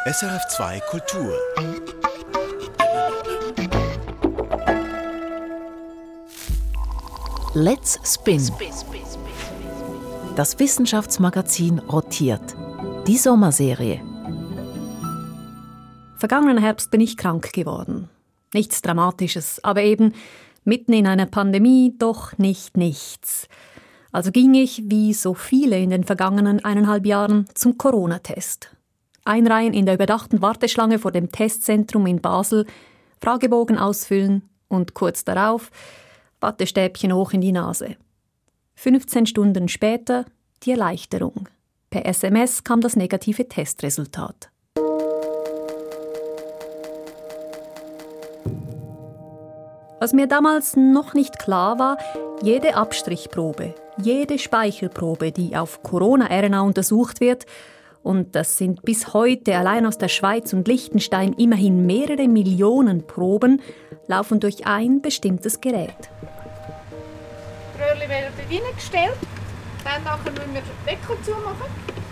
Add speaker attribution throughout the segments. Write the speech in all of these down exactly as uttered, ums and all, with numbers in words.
Speaker 1: S R F zwei Kultur.
Speaker 2: Let's Spin. Das Wissenschaftsmagazin rotiert. Die Sommerserie.
Speaker 3: Vergangenen Herbst bin ich krank geworden. Nichts Dramatisches, aber eben mitten in einer Pandemie doch nicht nichts. Also ging ich, wie so viele in den vergangenen eineinhalb Jahren, zum Corona-Test. Einreihen in der überdachten Warteschlange vor dem Testzentrum in Basel, Fragebogen ausfüllen und kurz darauf Wattestäbchen hoch in die Nase. fünfzehn Stunden später die Erleichterung. Per S M S kam das negative Testresultat. Was mir damals noch nicht klar war, jede Abstrichprobe, jede Speichelprobe, die auf Corona-R N A untersucht wird, und das sind bis heute allein aus der Schweiz und Liechtenstein immerhin mehrere Millionen Proben, laufen durch ein bestimmtes Gerät.
Speaker 4: Die Röhrchen werden reingestellt, dann nachher müssen wir den Deckel zumachen.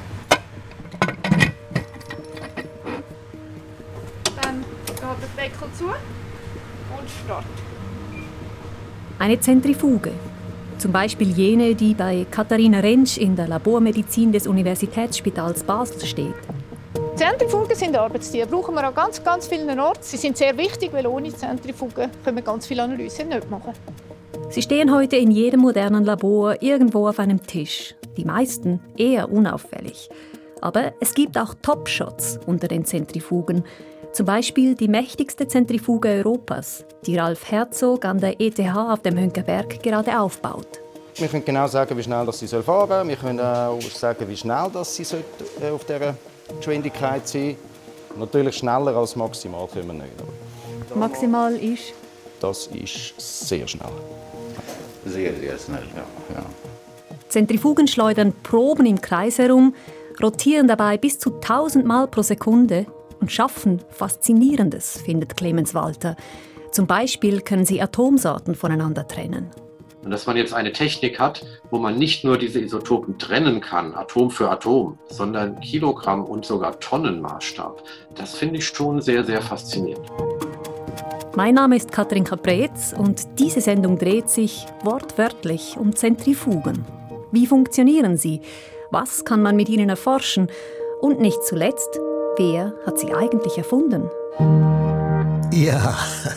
Speaker 4: Dann geht der Deckel zu und Start.
Speaker 3: Eine Zentrifuge. Zum Beispiel jene, die bei Katharina Rentsch in der Labormedizin des Universitätsspitals Basel steht.
Speaker 4: Zentrifugen sind Arbeitstiere, brauchen wir an ganz, ganz vielen Orten. Sie sind sehr wichtig, weil ohne Zentrifugen können wir ganz viele Analysen nicht machen.
Speaker 3: Sie stehen heute in jedem modernen Labor irgendwo auf einem Tisch. Die meisten eher unauffällig. Aber es gibt auch Top-Shots unter den Zentrifugen. Zum Beispiel die mächtigste Zentrifuge Europas, die Ralf Herzog an der E T H auf dem Hünkerberg gerade aufbaut.
Speaker 5: Wir können genau sagen, wie schnell sie fahren soll. Wir können auch sagen, wie schnell sie auf dieser Geschwindigkeit sein sollte. Natürlich schneller als maximal können wir nicht.
Speaker 3: Maximal ist?
Speaker 5: Das ist sehr schnell.
Speaker 6: Sehr, sehr schnell, ja. ja.
Speaker 3: Zentrifugen schleudern Proben im Kreis herum, rotieren dabei bis zu tausend Mal pro Sekunde und schaffen Faszinierendes, findet Clemens Walter. Zum Beispiel können sie Atomsorten voneinander trennen.
Speaker 7: Und dass man jetzt eine Technik hat, wo man nicht nur diese Isotopen trennen kann, Atom für Atom, sondern Kilogramm- und sogar Tonnenmaßstab, das finde ich schon sehr, sehr faszinierend.
Speaker 3: Mein Name ist Katrin Kapretz und diese Sendung dreht sich wortwörtlich um Zentrifugen. Wie funktionieren sie? Was kann man mit ihnen erforschen? Und nicht zuletzt, wer hat sie eigentlich erfunden?
Speaker 8: Ja,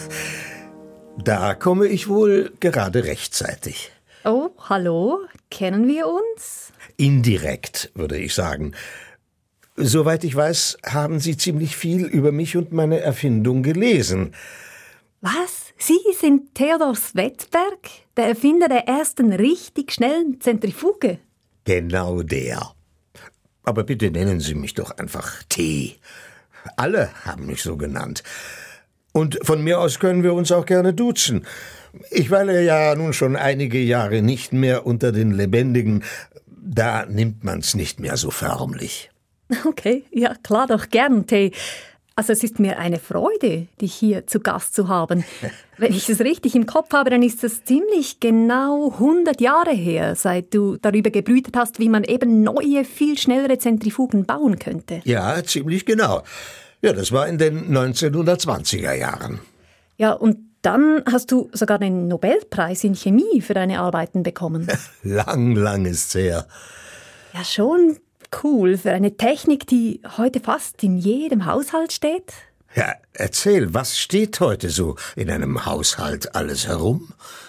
Speaker 8: da komme ich wohl gerade rechtzeitig.
Speaker 3: Oh, hallo, kennen wir uns?
Speaker 8: Indirekt, würde ich sagen. Soweit ich weiß, haben Sie ziemlich viel über mich und meine Erfindung gelesen.
Speaker 3: Was? Sie sind Theodor Svedberg, der Erfinder der ersten richtig schnellen Zentrifuge?
Speaker 8: Genau der. Aber bitte nennen Sie mich doch einfach T. Alle haben mich so genannt. Und von mir aus können wir uns auch gerne duzen. Ich weile ja nun schon einige Jahre nicht mehr unter den Lebendigen. Da nimmt man's nicht mehr so förmlich.
Speaker 3: Okay, ja klar, doch gern, T. Also es ist mir eine Freude, dich hier zu Gast zu haben. Wenn ich es richtig im Kopf habe, dann ist es ziemlich genau hundert Jahre her, seit du darüber gebrütet hast, wie man eben neue, viel schnellere Zentrifugen bauen könnte.
Speaker 8: Ja, ziemlich genau. Ja, das war in den neunzehnhundertzwanziger Jahren.
Speaker 3: Ja, und dann hast du sogar den Nobelpreis in Chemie für deine Arbeiten bekommen.
Speaker 8: Lang, lang ist's her.
Speaker 3: Ja, schon cool für eine Technik, die heute fast in jedem Haushalt steht.
Speaker 8: Ja, erzähl, was steht heute so in einem Haushalt alles herum?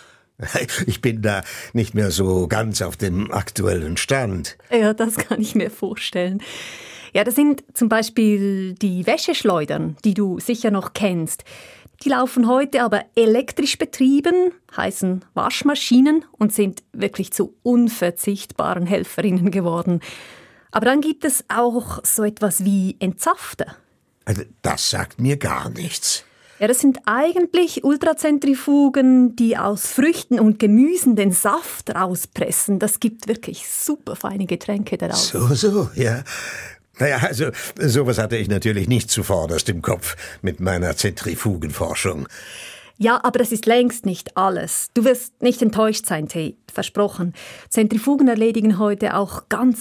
Speaker 8: Ich bin da nicht mehr so ganz auf dem aktuellen Stand.
Speaker 3: Ja, das kann ich mir vorstellen. Ja, das sind zum Beispiel die Wäscheschleudern, die du sicher noch kennst. Die laufen heute aber elektrisch betrieben, heißen Waschmaschinen und sind wirklich zu unverzichtbaren Helferinnen geworden. Aber dann gibt es auch so etwas wie Entsafter.
Speaker 8: Also das sagt mir gar nichts.
Speaker 3: Ja, das sind eigentlich Ultrazentrifugen, die aus Früchten und Gemüsen den Saft rauspressen. Das gibt wirklich super feine Getränke daraus.
Speaker 8: So, so, ja. Naja, also sowas hatte ich natürlich nicht zuvorderst im Kopf mit meiner Zentrifugenforschung.
Speaker 3: Ja, aber das ist längst nicht alles. Du wirst nicht enttäuscht sein, T. Versprochen. Zentrifugen erledigen heute auch ganz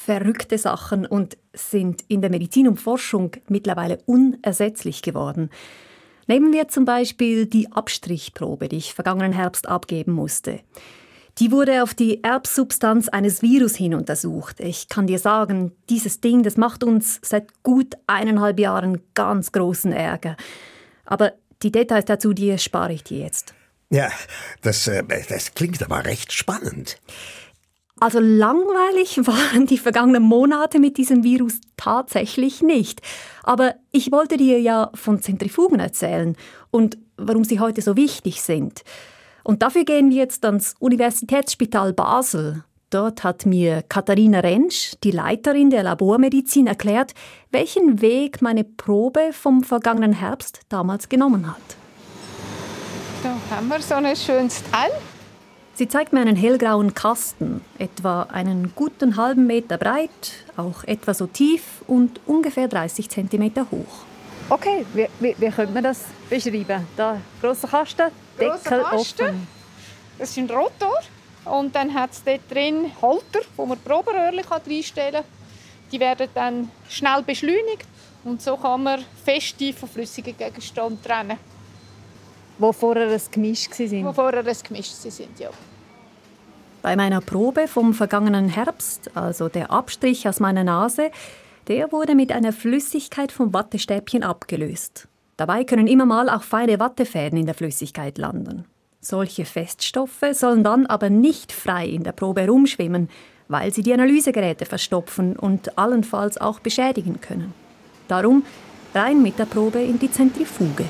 Speaker 3: verrückte Sachen und sind in der Medizin und Forschung mittlerweile unersetzlich geworden. Nehmen wir zum Beispiel die Abstrichprobe, die ich vergangenen Herbst abgeben musste. Die wurde auf die Erbsubstanz eines Virus hin untersucht. Ich kann dir sagen, dieses Ding, das macht uns seit gut eineinhalb Jahren ganz großen Ärger. Aber die Details dazu, die spare ich dir jetzt.
Speaker 8: Ja, das, äh, das klingt aber recht spannend.
Speaker 3: Also langweilig waren die vergangenen Monate mit diesem Virus tatsächlich nicht. Aber ich wollte dir ja von Zentrifugen erzählen und warum sie heute so wichtig sind. Und dafür gehen wir jetzt ans Universitätsspital Basel. Dort hat mir Katharina Rentsch, die Leiterin der Labormedizin, erklärt, welchen Weg meine Probe vom vergangenen Herbst damals genommen hat.
Speaker 4: Da haben wir so ein schönes Teil.
Speaker 3: Sie zeigt mir einen hellgrauen Kasten, etwa einen guten halben Meter breit, auch etwa so tief und ungefähr dreißig Zentimeter hoch.
Speaker 1: Okay, wie, wie, wie könnte man das beschreiben? Da, grosser Kasten, Deckel
Speaker 4: Kasten.
Speaker 1: offen.
Speaker 4: Das ist ein Rotor. Und dann hat es dort drin Halter, wo man Proberöhrchen reinstellen kann. Die werden dann schnell beschleunigt. Und so kann man feste von flüssigen Gegenständen trennen.
Speaker 1: Wo vorher ein Gemisch waren.
Speaker 4: Wo vorher ein Gemisch waren, ja.
Speaker 3: Bei meiner Probe vom vergangenen Herbst, also der Abstrich aus meiner Nase, der wurde mit einer Flüssigkeit vom Wattestäbchen abgelöst. Dabei können immer mal auch feine Wattefäden in der Flüssigkeit landen. Solche Feststoffe sollen dann aber nicht frei in der Probe herumschwimmen, weil sie die Analysegeräte verstopfen und allenfalls auch beschädigen können. Darum rein mit der Probe in die Zentrifuge.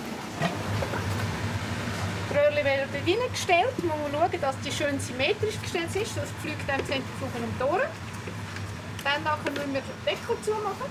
Speaker 4: Die Röhrchen werden reingestellt. Man muss schauen, dass die schön symmetrisch gestellt ist. Das fliegt dann die Zentrifuge um die Ohren. Dann nachher müssen wir den Deckel zumachen.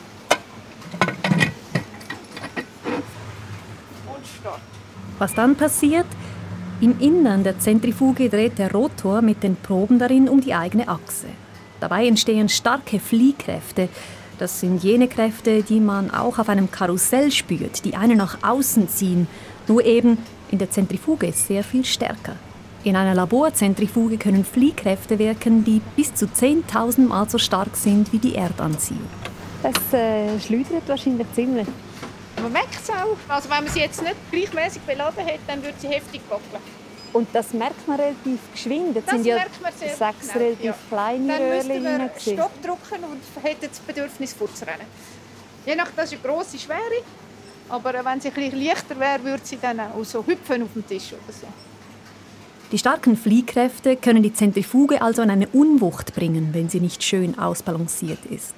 Speaker 4: Und Start.
Speaker 3: Was dann passiert? Im Innern der Zentrifuge dreht der Rotor mit den Proben darin um die eigene Achse. Dabei entstehen starke Fliehkräfte. Das sind jene Kräfte, die man auch auf einem Karussell spürt, die einen nach außen ziehen. Nur eben in der Zentrifuge sehr viel stärker. In einer Laborzentrifuge können Fliehkräfte wirken, die bis zu zehntausend Mal so stark sind wie die Erdanziehung.
Speaker 1: Das äh, schleudert wahrscheinlich ziemlich.
Speaker 4: Man merkt es auch. Also wenn man sie jetzt nicht gleichmäßig beladen hat, dann wird sie heftig wackeln.
Speaker 1: Und das merkt man relativ geschwind. Das,
Speaker 4: Das
Speaker 1: sind ja
Speaker 4: merkt man sehr
Speaker 1: sechs
Speaker 4: schnell,
Speaker 1: relativ
Speaker 4: ja.
Speaker 1: kleine
Speaker 4: Dann
Speaker 1: Röhrchen
Speaker 4: müssten wir
Speaker 1: rein.
Speaker 4: Stopp drücken und hätten das Bedürfnis fortzurennen. Je nach das ist eine grosse Schwere. Aber wenn sie ein bisschen leichter wäre, würde sie dann auch so hüpfen auf dem Tisch oder so.
Speaker 3: Die starken Fliehkräfte können die Zentrifuge also in eine Unwucht bringen, wenn sie nicht schön ausbalanciert ist.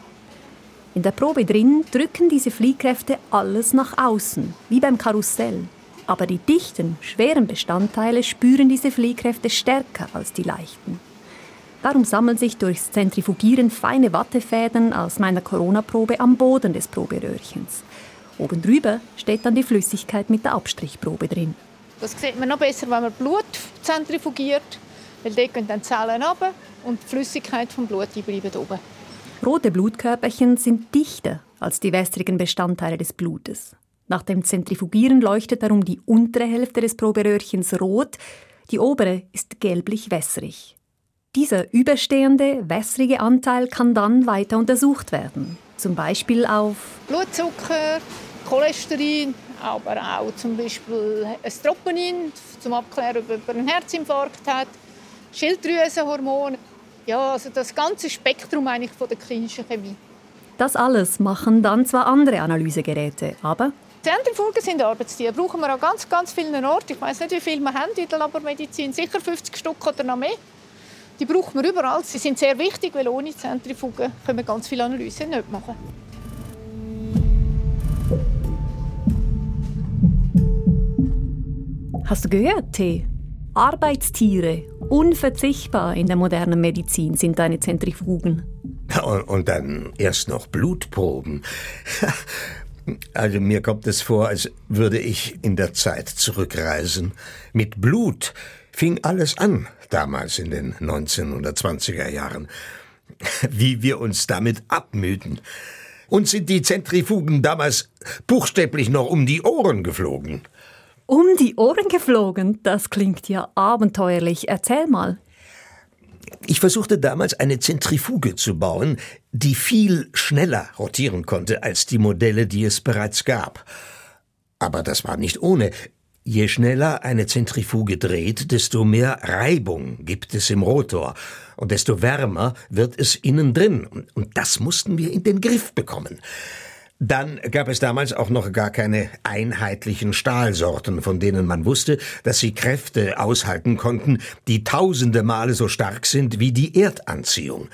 Speaker 3: In der Probe drin drücken diese Fliehkräfte alles nach außen, wie beim Karussell. Aber die dichten, schweren Bestandteile spüren diese Fliehkräfte stärker als die leichten. Darum sammeln sich durchs Zentrifugieren feine Wattefäden aus meiner Corona-Probe am Boden des Proberöhrchens. Oben drüber steht dann die Flüssigkeit mit der Abstrichprobe drin.
Speaker 4: Das sieht man noch besser, wenn man Blut zentrifugiert, weil dort gehen dann Zellen runter und die Flüssigkeit vom Blut die bleibt oben.
Speaker 3: Rote Blutkörperchen sind dichter als die wässrigen Bestandteile des Blutes. Nach dem Zentrifugieren leuchtet darum die untere Hälfte des Proberöhrchens rot, die obere ist gelblich-wässrig. Dieser überstehende, wässrige Anteil kann dann weiter untersucht werden. Zum Beispiel auf
Speaker 4: Blutzucker, Cholesterin, aber auch zum Beispiel ein Troponin, zum Abklären, ob jemand einen Herzinfarkt hat, Schilddrüsenhormone. Ja, also das ganze Spektrum eigentlich von der klinischen Chemie.
Speaker 3: Das alles machen dann zwar andere Analysegeräte, aber
Speaker 4: Zentrifugen sind Arbeitstiere. Brauchen wir an ganz, ganz vielen Orten. Ich weiss nicht, wie viele wir haben in der Labormedizin. Sicher fünfzig Stück oder noch mehr. Die brauchen wir überall. Sie sind sehr wichtig, weil ohne Zentrifugen können wir ganz viele Analysen nicht machen.
Speaker 3: Hast du gehört, T? Arbeitstiere, unverzichtbar in der modernen Medizin sind deine Zentrifugen.
Speaker 8: Und, und dann erst noch Blutproben. Also mir kommt es vor, als würde ich in der Zeit zurückreisen. Mit Blut fing alles an, damals in den neunzehnhundertzwanziger Jahren. Wie wir uns damit abmühten. Uns sind die Zentrifugen damals buchstäblich noch um die Ohren geflogen.
Speaker 3: Um die Ohren geflogen? Das klingt ja abenteuerlich. Erzähl mal.
Speaker 8: Ich versuchte damals eine Zentrifuge zu bauen, die viel schneller rotieren konnte als die Modelle, die es bereits gab. Aber das war nicht ohne. Je schneller eine Zentrifuge dreht, desto mehr Reibung gibt es im Rotor und desto wärmer wird es innen drin. Und das mussten wir in den Griff bekommen. Dann gab es damals auch noch gar keine einheitlichen Stahlsorten, von denen man wusste, dass sie Kräfte aushalten konnten, die tausende Male so stark sind wie die Erdanziehung.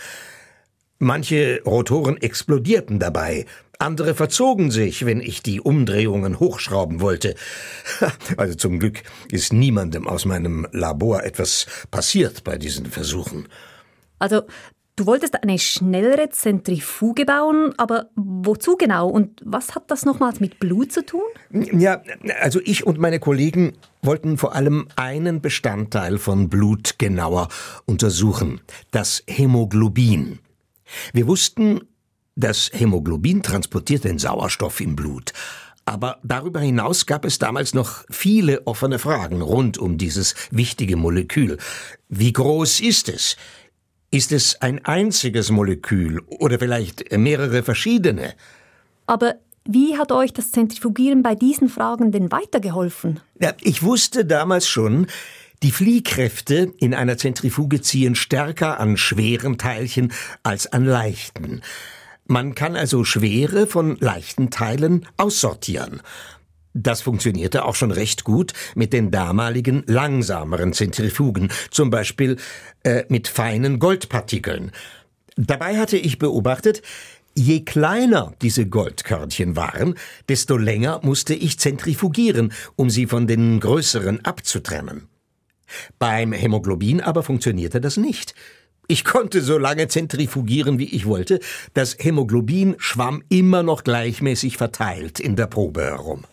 Speaker 8: Manche Rotoren explodierten dabei, andere verzogen sich, wenn ich die Umdrehungen hochschrauben wollte. Also zum Glück ist niemandem aus meinem Labor etwas passiert bei diesen Versuchen.
Speaker 3: Also, du wolltest eine schnellere Zentrifuge bauen, aber wozu genau? Und was hat das nochmals mit Blut zu tun?
Speaker 8: Ja, also ich und meine Kollegen wollten vor allem einen Bestandteil von Blut genauer untersuchen, das Hämoglobin. Wir wussten, das Hämoglobin transportiert den Sauerstoff im Blut. Aber darüber hinaus gab es damals noch viele offene Fragen rund um dieses wichtige Molekül. Wie groß ist es? Ist es ein einziges Molekül oder vielleicht mehrere verschiedene?
Speaker 3: Aber wie hat euch das Zentrifugieren bei diesen Fragen denn weitergeholfen?
Speaker 8: Ja, ich wusste damals schon, die Fliehkräfte in einer Zentrifuge ziehen stärker an schweren Teilchen als an leichten. Man kann also schwere von leichten Teilen aussortieren. Das funktionierte auch schon recht gut mit den damaligen langsameren Zentrifugen, zum Beispiel äh, mit feinen Goldpartikeln. Dabei hatte ich beobachtet, je kleiner diese Goldkörnchen waren, desto länger musste ich zentrifugieren, um sie von den größeren abzutrennen. Beim Hämoglobin aber funktionierte das nicht. Ich konnte so lange zentrifugieren, wie ich wollte. Das Hämoglobin schwamm immer noch gleichmäßig verteilt in der Probe herum.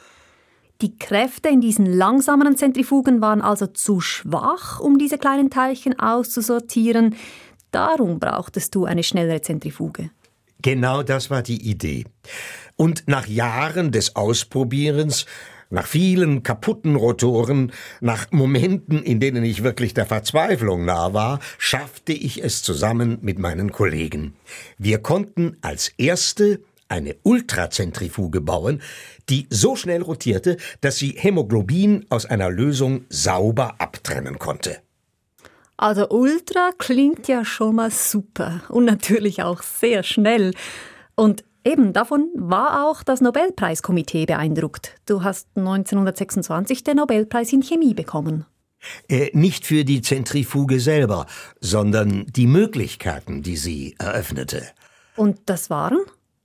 Speaker 3: Die Kräfte in diesen langsameren Zentrifugen waren also zu schwach, um diese kleinen Teilchen auszusortieren. Darum brauchtest du eine schnellere Zentrifuge.
Speaker 8: Genau das war die Idee. Und nach Jahren des Ausprobierens, nach vielen kaputten Rotoren, nach Momenten, in denen ich wirklich der Verzweiflung nah war, schaffte ich es zusammen mit meinen Kollegen. Wir konnten als erste eine Ultrazentrifuge bauen, die so schnell rotierte, dass sie Hämoglobin aus einer Lösung sauber abtrennen konnte.
Speaker 3: Also Ultra klingt ja schon mal super und natürlich auch sehr schnell. Und eben davon war auch das Nobelpreiskomitee beeindruckt. Du hast neunzehnhundertsechsundzwanzig den Nobelpreis in Chemie bekommen.
Speaker 8: Äh, nicht für die Zentrifuge selber, sondern die Möglichkeiten, die sie eröffnete.
Speaker 3: Und das waren?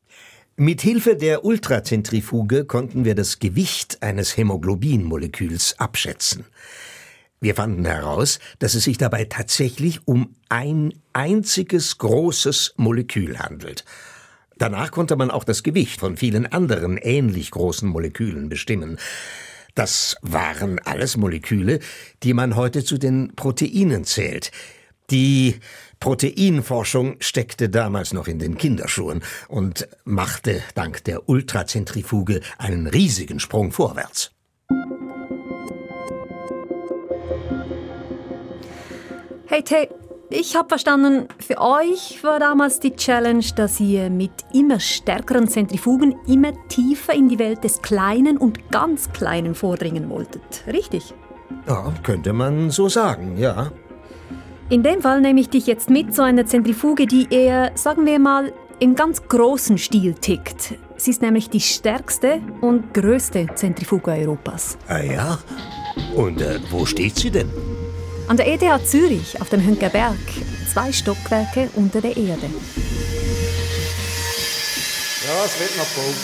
Speaker 8: Mit Hilfe der Ultrazentrifuge konnten wir das Gewicht eines Hämoglobinmoleküls abschätzen. Wir fanden heraus, dass es sich dabei tatsächlich um ein einziges großes Molekül handelt. Danach konnte man auch das Gewicht von vielen anderen ähnlich großen Molekülen bestimmen. Das waren alles Moleküle, die man heute zu den Proteinen zählt. Die Proteinforschung steckte damals noch in den Kinderschuhen und machte dank der Ultrazentrifuge einen riesigen Sprung vorwärts.
Speaker 3: Hey Tay, ich habe verstanden, für euch war damals die Challenge, dass ihr mit immer stärkeren Zentrifugen immer tiefer in die Welt des Kleinen und ganz Kleinen vordringen wolltet. Richtig?
Speaker 8: Ja, könnte man so sagen, ja.
Speaker 3: In dem Fall nehme ich dich jetzt mit zu einer Zentrifuge, die eher, sagen wir mal, im ganz großen Stil tickt. Sie ist nämlich die stärkste und größte Zentrifuge Europas.
Speaker 8: Ah ja? Und äh, wo steht sie denn?
Speaker 3: An der E T H Zürich, auf dem Hünkerberg, zwei Stockwerke unter der Erde.
Speaker 5: Ja, es wird noch gebaut.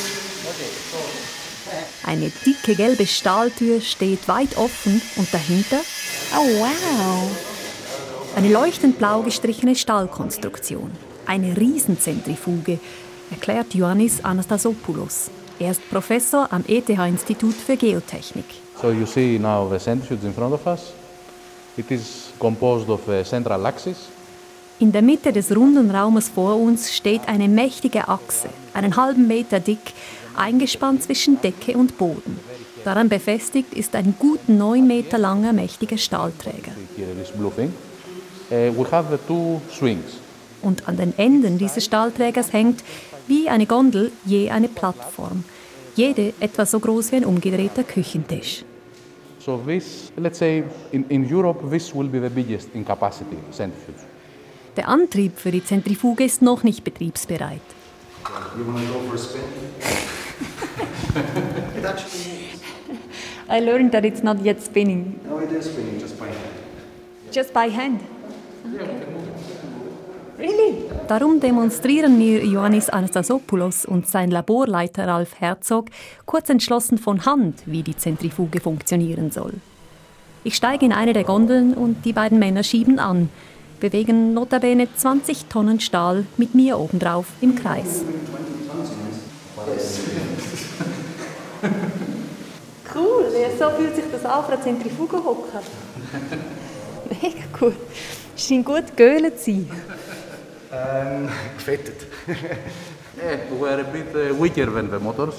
Speaker 3: Eine dicke gelbe Stahltür steht weit offen und dahinter, oh wow, eine leuchtend blau gestrichene Stahlkonstruktion. Eine Riesenzentrifuge, erklärt Ioannis Anastasopoulos. Er ist Professor am E T H-Institut für Geotechnik.
Speaker 9: So you see now the centrifuge in front of us. It is composed of a central axis.
Speaker 3: In der Mitte des runden Raumes vor uns steht eine mächtige Achse, einen halben Meter dick, eingespannt zwischen Decke und Boden. Daran befestigt ist ein gut neun Meter langer mächtiger Stahlträger.
Speaker 9: uh, we have the two swings.
Speaker 3: Und an den Enden dieses Stahlträgers hängt, wie eine Gondel, je eine Plattform. Jede etwa so groß wie ein umgedrehter Küchentisch.
Speaker 9: So this, let's say, in, in Europe, this will be the biggest in capacity centrifuge.
Speaker 3: Der Antrieb für die Zentrifuge ist noch nicht betriebsbereit.
Speaker 5: You want to go for a spin? It actually is.
Speaker 3: I learned that it's not yet spinning.
Speaker 5: No, it is spinning just by hand.
Speaker 3: Just by hand? Really? Darum demonstrieren mir Ioannis Anastasopoulos und sein Laborleiter Ralf Herzog kurz entschlossen von Hand, wie die Zentrifuge funktionieren soll. Ich steige in eine der Gondeln und die beiden Männer schieben an, bewegen notabene zwanzig Tonnen Stahl mit mir obendrauf im Kreis. Cool, so fühlt sich das an, für eine Zentrifuge hocken. Mega gut. Scheint gut geölt zu sein.
Speaker 5: Ähm, gefettet.
Speaker 9: Yeah, we are a bit uh, weaker than the motors.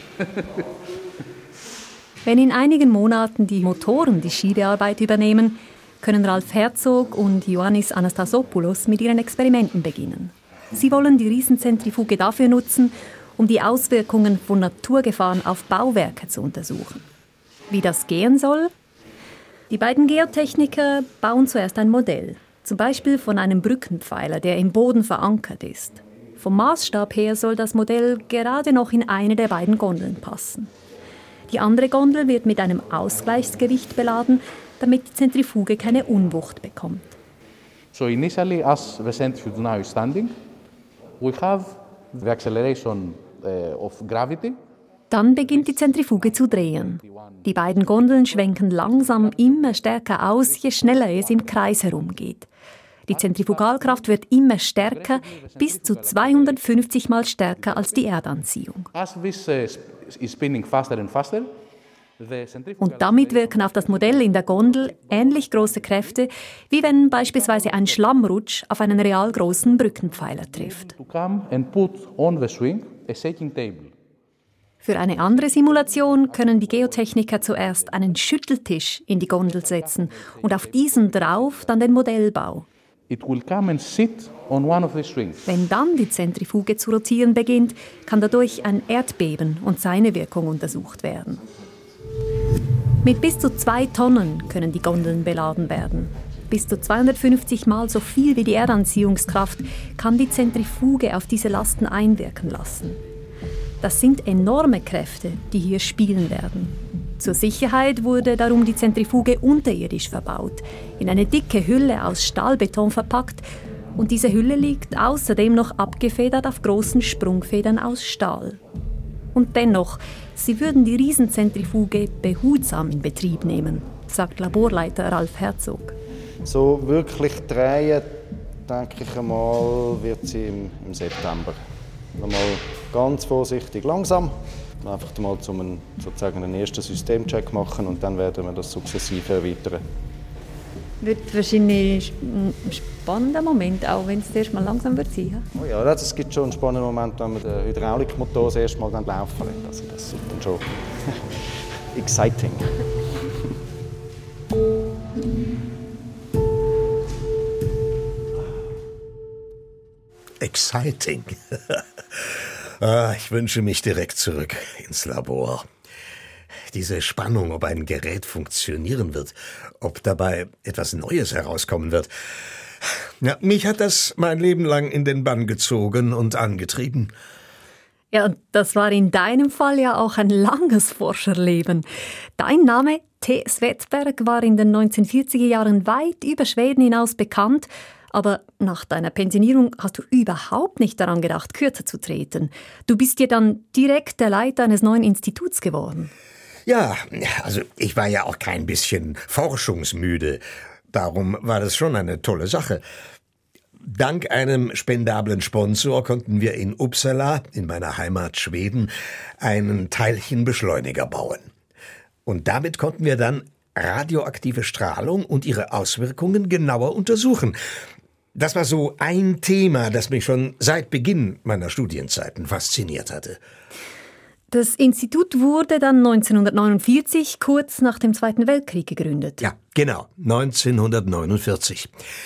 Speaker 3: Wenn in einigen Monaten die Motoren die Schiebearbeit übernehmen, können Ralf Herzog und Ioannis Anastasopoulos mit ihren Experimenten beginnen. Sie wollen die Riesenzentrifuge dafür nutzen, um die Auswirkungen von Naturgefahren auf Bauwerke zu untersuchen. Wie das gehen soll? Die beiden Geotechniker bauen zuerst ein Modell, zum Beispiel von einem Brückenpfeiler, der im Boden verankert ist. Vom Maßstab her soll das Modell gerade noch in eine der beiden Gondeln passen. Die andere Gondel wird mit einem Ausgleichsgewicht beladen, damit die Zentrifuge keine Unwucht bekommt.
Speaker 9: So initially, as the centrifuge now is standing, we have the acceleration uh, of gravity.
Speaker 3: Dann beginnt die Zentrifuge zu drehen. Die beiden Gondeln schwenken langsam immer stärker aus, je schneller es im Kreis herumgeht. Die Zentrifugalkraft wird immer stärker, bis zu zweihundertfünfzig Mal stärker als die Erdanziehung. Und damit wirken auf das Modell in der Gondel ähnlich große Kräfte, wie wenn beispielsweise ein Schlammrutsch auf einen real großen Brückenpfeiler trifft. Für eine andere Simulation können die Geotechniker zuerst einen Schütteltisch in die Gondel setzen und auf diesen drauf dann den Modellbau.
Speaker 9: It will come and sit on one of the swings.
Speaker 3: Wenn dann die Zentrifuge zu rotieren beginnt, kann dadurch ein Erdbeben und seine Wirkung untersucht werden. Mit bis zu zwei Tonnen können die Gondeln beladen werden. Bis zu zweihundertfünfzig Mal so viel wie die Erdanziehungskraft kann die Zentrifuge auf diese Lasten einwirken lassen. Das sind enorme Kräfte, die hier spielen werden. Zur Sicherheit wurde darum die Zentrifuge unterirdisch verbaut, in eine dicke Hülle aus Stahlbeton verpackt, und diese Hülle liegt außerdem noch abgefedert auf großen Sprungfedern aus Stahl. Und dennoch, sie würden die Riesenzentrifuge behutsam in Betrieb nehmen, sagt Laborleiter Ralf Herzog.
Speaker 5: So wirklich drehen, denke ich einmal, wird sie im, im September. Mal ganz vorsichtig langsam, einfach mal zum einen, sozusagen einen ersten Systemcheck machen und dann werden wir das sukzessive erweitern.
Speaker 1: Wird wahrscheinlich ein spannender Moment, auch wenn es erst mal langsam wird sein.
Speaker 5: Oh ja, es gibt schon einen spannenden Moment, wenn man den Hydraulikmotor das erste Mal dann laufen lässt. Also das ist dann schon exciting.
Speaker 8: Exciting. Ah, ich wünsche mich direkt zurück ins Labor. Diese Spannung, ob ein Gerät funktionieren wird, ob dabei etwas Neues herauskommen wird. Ja, mich hat das mein Leben lang in den Bann gezogen und angetrieben.
Speaker 3: Ja, und das war in deinem Fall ja auch ein langes Forscherleben. Dein Name, T. Svedberg, war in den neunzehnhundertvierziger Jahren weit über Schweden hinaus bekannt. Aber nach deiner Pensionierung hast du überhaupt nicht daran gedacht, kürzer zu treten. Du bist ja dann direkt der Leiter eines neuen Instituts geworden.
Speaker 8: Ja, also ich war ja auch kein bisschen forschungsmüde. Darum war das schon eine tolle Sache. Dank einem spendablen Sponsor konnten wir in Uppsala, in meiner Heimat Schweden, einen Teilchenbeschleuniger bauen. Und damit konnten wir dann radioaktive Strahlung und ihre Auswirkungen genauer untersuchen. Das war so ein Thema, das mich schon seit Beginn meiner Studienzeiten fasziniert hatte.
Speaker 3: Das Institut wurde dann neunzehnhundertneunundvierzig, kurz nach dem Zweiten Weltkrieg, gegründet.
Speaker 8: Ja, genau, neunzehnhundertneunundvierzig.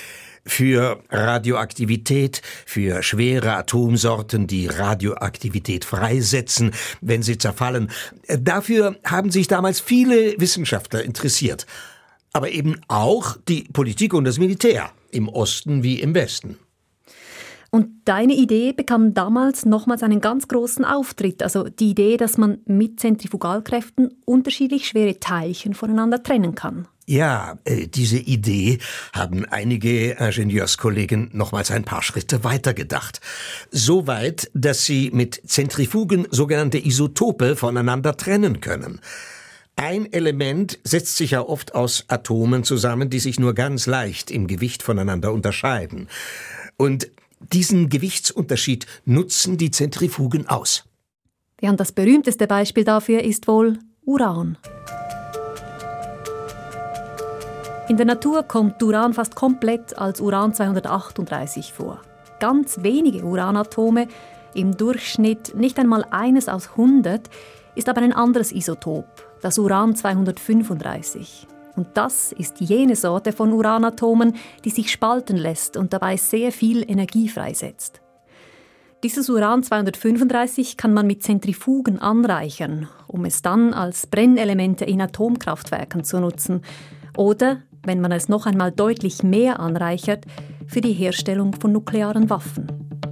Speaker 8: Für Radioaktivität, für schwere Atomsorten, die Radioaktivität freisetzen, wenn sie zerfallen. Dafür haben sich damals viele Wissenschaftler interessiert. Aber eben auch die Politik und das Militär, im Osten wie im Westen.
Speaker 3: Und deine Idee bekam damals nochmals einen ganz großen Auftritt. Also die Idee, dass man mit Zentrifugalkräften unterschiedlich schwere Teilchen voneinander trennen kann.
Speaker 8: Ja, äh, diese Idee haben einige Ingenieurskollegen nochmals ein paar Schritte weitergedacht. So weit, dass sie mit Zentrifugen sogenannte Isotope voneinander trennen können. Ein Element setzt sich ja oft aus Atomen zusammen, die sich nur ganz leicht im Gewicht voneinander unterscheiden. Und diesen Gewichtsunterschied nutzen die Zentrifugen aus.
Speaker 3: Ja, und das berühmteste Beispiel dafür ist wohl Uran. In der Natur kommt Uran fast komplett als Uran zweihundertachtunddreißig vor. Ganz wenige Uranatome, im Durchschnitt nicht einmal eines aus hundert, ist aber ein anderes Isotop, das Uran zweihundertfünfunddreißig. Und das ist jene Sorte von Uranatomen, die sich spalten lässt und dabei sehr viel Energie freisetzt. Dieses Uran zweihundertfünfunddreißig kann man mit Zentrifugen anreichern, um es dann als Brennelemente in Atomkraftwerken zu nutzen. Oder, wenn man es noch einmal deutlich mehr anreichert, für die Herstellung von nuklearen Waffen.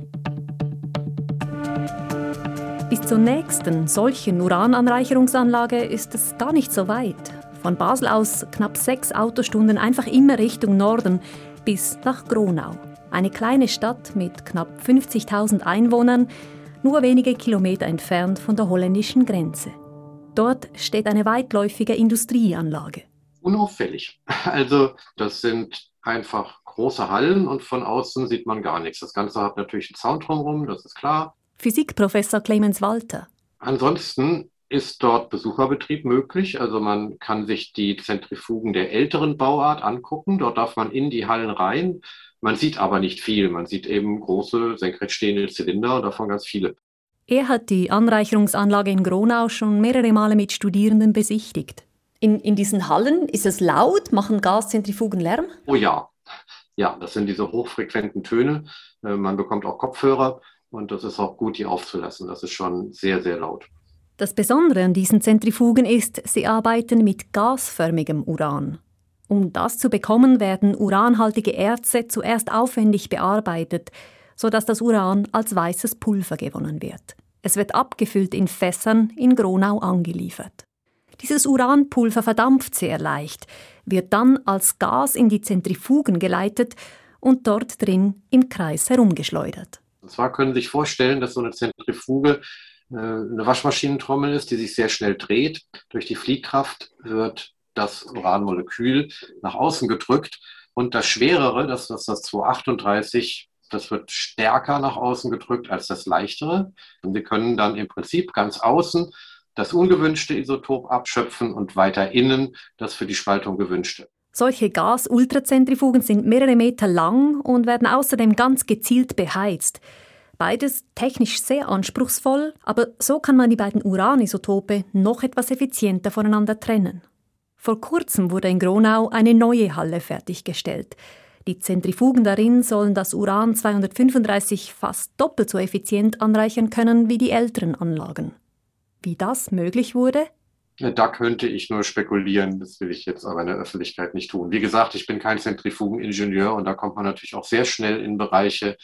Speaker 3: Bis zur nächsten solchen Urananreicherungsanlage ist es gar nicht so weit. Von Basel aus knapp sechs Autostunden einfach immer Richtung Norden bis nach Gronau. Eine kleine Stadt mit knapp fünfzigtausend Einwohnern, nur wenige Kilometer entfernt von der holländischen Grenze. Dort steht eine weitläufige Industrieanlage.
Speaker 7: Unauffällig. Also das sind einfach große Hallen und von außen sieht man gar nichts. Das Ganze hat natürlich einen Sound drumherum, das ist klar.
Speaker 3: Physikprofessor Clemens Walter.
Speaker 7: Ansonsten ist dort Besucherbetrieb möglich. Also man kann sich die Zentrifugen der älteren Bauart angucken. Dort darf man in die Hallen rein. Man sieht aber nicht viel. Man sieht eben große, senkrecht stehende Zylinder und davon ganz viele.
Speaker 3: Er hat die Anreicherungsanlage in Gronau schon mehrere Male mit Studierenden besichtigt. In, in diesen Hallen ist es laut? Machen Gaszentrifugen Lärm?
Speaker 7: Oh ja. Ja, das sind diese hochfrequenten Töne. Man bekommt auch Kopfhörer und das ist auch gut, die aufzulassen. Das ist schon sehr, sehr laut.
Speaker 3: Das Besondere an diesen Zentrifugen ist, sie arbeiten mit gasförmigem Uran. Um das zu bekommen, werden uranhaltige Erze zuerst aufwendig bearbeitet, sodass das Uran als weißes Pulver gewonnen wird. Es wird abgefüllt in Fässern in Gronau angeliefert. Dieses Uranpulver verdampft sehr leicht, wird dann als Gas in die Zentrifugen geleitet und dort drin im Kreis herumgeschleudert.
Speaker 7: Und zwar können Sie sich vorstellen, dass so eine Zentrifuge eine Waschmaschinentrommel ist, die sich sehr schnell dreht. Durch die Fliehkraft wird das Uranmolekül nach außen gedrückt und das Schwerere, das ist das zweihundertachtunddreißig, das wird stärker nach außen gedrückt als das leichtere. Und Sie können dann im Prinzip ganz außen das ungewünschte Isotop abschöpfen und weiter innen das für die Spaltung gewünschte.
Speaker 3: Solche Gas-Ultrazentrifugen sind mehrere Meter lang und werden außerdem ganz gezielt beheizt. Beides technisch sehr anspruchsvoll, aber so kann man die beiden Uranisotope noch etwas effizienter voneinander trennen. Vor kurzem wurde in Gronau eine neue Halle fertiggestellt. Die Zentrifugen darin sollen das Uran zweihundertfünfunddreißig fast doppelt so effizient anreichern können wie die älteren Anlagen. Wie das möglich wurde?
Speaker 7: Da könnte ich nur spekulieren, das will ich jetzt aber in der Öffentlichkeit nicht tun. Wie gesagt, ich bin kein Zentrifugeningenieur und da kommt man natürlich auch sehr schnell in Bereiche,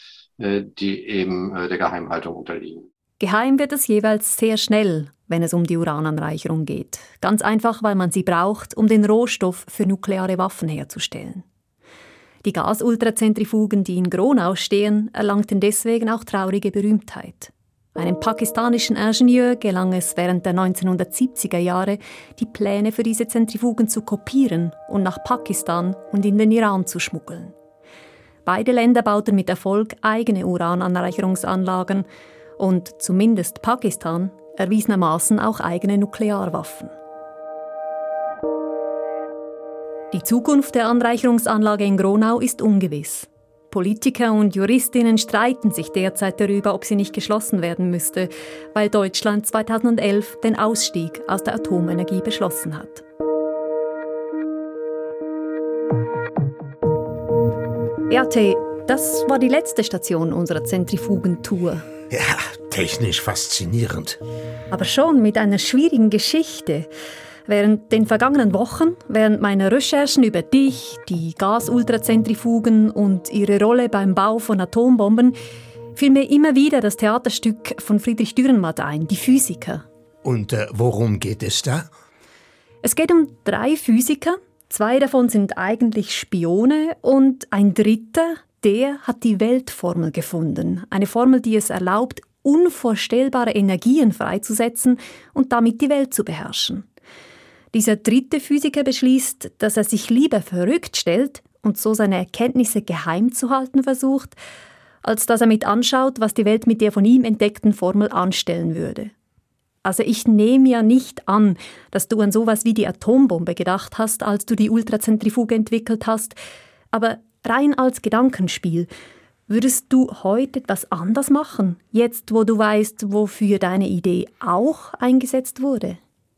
Speaker 7: die eben der Geheimhaltung unterliegen.
Speaker 3: Geheim wird es jeweils sehr schnell, wenn es um die Urananreicherung geht. Ganz einfach, weil man sie braucht, um den Rohstoff für nukleare Waffen herzustellen. Die Gasultrazentrifugen, die in Gronau stehen, erlangten deswegen auch traurige Berühmtheit. Einem pakistanischen Ingenieur gelang es während der neunzehnhundertsiebziger Jahre, die Pläne für diese Zentrifugen zu kopieren und nach Pakistan und in den Iran zu schmuggeln. Beide Länder bauten mit Erfolg eigene Urananreicherungsanlagen und zumindest Pakistan erwiesenermaßen auch eigene Nuklearwaffen. Die Zukunft der Anreicherungsanlage in Gronau ist ungewiss. Politiker und Juristinnen streiten sich derzeit darüber, ob sie nicht geschlossen werden müsste, weil Deutschland zweitausendelf den Ausstieg aus der Atomenergie beschlossen hat. R T, das war die letzte Station unserer Zentrifugentour.
Speaker 8: Ja, technisch faszinierend.
Speaker 3: Aber schon mit einer schwierigen Geschichte. Während den vergangenen Wochen, während meiner Recherchen über dich, die Gasultrazentrifugen und ihre Rolle beim Bau von Atombomben, fiel mir immer wieder das Theaterstück von Friedrich Dürrenmatt ein, Die Physiker.
Speaker 8: Und äh, worum geht es da?
Speaker 3: Es geht um drei Physiker. Zwei davon sind eigentlich Spione und ein dritter, der hat die Weltformel gefunden. Eine Formel, die es erlaubt, unvorstellbare Energien freizusetzen und damit die Welt zu beherrschen. Dieser dritte Physiker beschließt, dass er sich lieber verrückt stellt und so seine Erkenntnisse geheim zu halten versucht, als dass er mit anschaut, was die Welt mit der von ihm entdeckten Formel anstellen würde. Also ich nehme ja nicht an, dass du an sowas wie die Atombombe gedacht hast, als du die Ultrazentrifuge entwickelt hast, aber rein als Gedankenspiel, würdest du heute etwas anders machen, jetzt wo du weißt, wofür deine Idee auch eingesetzt wurde?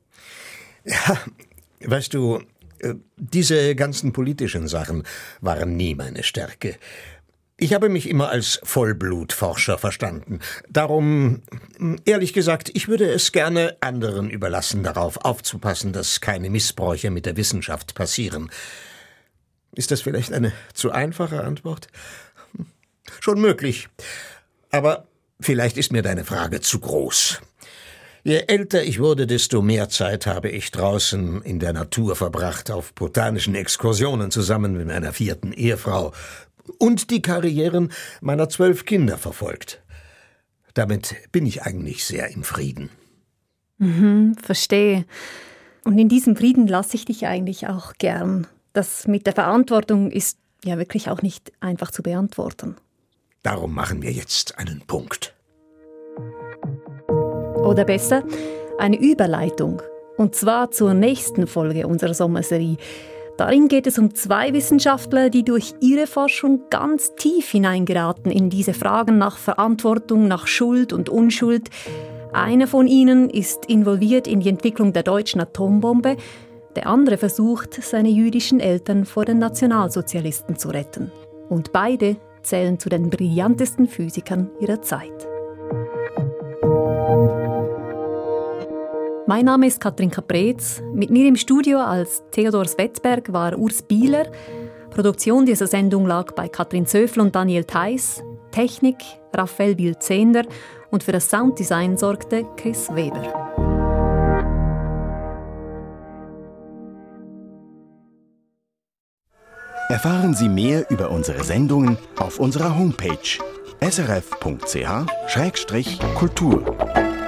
Speaker 8: Ja, weißt du, diese ganzen politischen Sachen waren nie meine Stärke. Ich habe mich immer als Vollblutforscher verstanden. Darum, ehrlich gesagt, ich würde es gerne anderen überlassen, darauf aufzupassen, dass keine Missbräuche mit der Wissenschaft passieren. Ist das vielleicht eine zu einfache Antwort? Schon möglich. Aber vielleicht ist mir deine Frage zu groß. Je älter ich wurde, desto mehr Zeit habe ich draußen in der Natur verbracht, auf botanischen Exkursionen zusammen mit meiner vierten Ehefrau und die Karrieren meiner zwölf Kinder verfolgt. Damit bin ich eigentlich sehr im Frieden.
Speaker 3: Mhm, verstehe. Und in diesem Frieden lasse ich dich eigentlich auch gern. Das mit der Verantwortung ist ja wirklich auch nicht einfach zu beantworten.
Speaker 8: Darum machen wir jetzt einen Punkt.
Speaker 3: Oder besser, eine Überleitung. Und zwar zur nächsten Folge unserer Sommerserie. Darin geht es um zwei Wissenschaftler, die durch ihre Forschung ganz tief hineingeraten in diese Fragen nach Verantwortung, nach Schuld und Unschuld. Einer von ihnen ist involviert in die Entwicklung der deutschen Atombombe. Der andere versucht, seine jüdischen Eltern vor den Nationalsozialisten zu retten. Und beide zählen zu den brillantesten Physikern ihrer Zeit. Mein Name ist Katrin Caprez. Mit mir im Studio als Theodor Svetzberg war Urs Bieler. Produktion dieser Sendung lag bei Katrin Zöfl und Daniel Theiss. Technik Raphael Biel-Zehnder und für das Sounddesign sorgte Chris Weber.
Speaker 10: Erfahren Sie mehr über unsere Sendungen auf unserer Homepage s r f punkt c h Schrägstrich Kultur.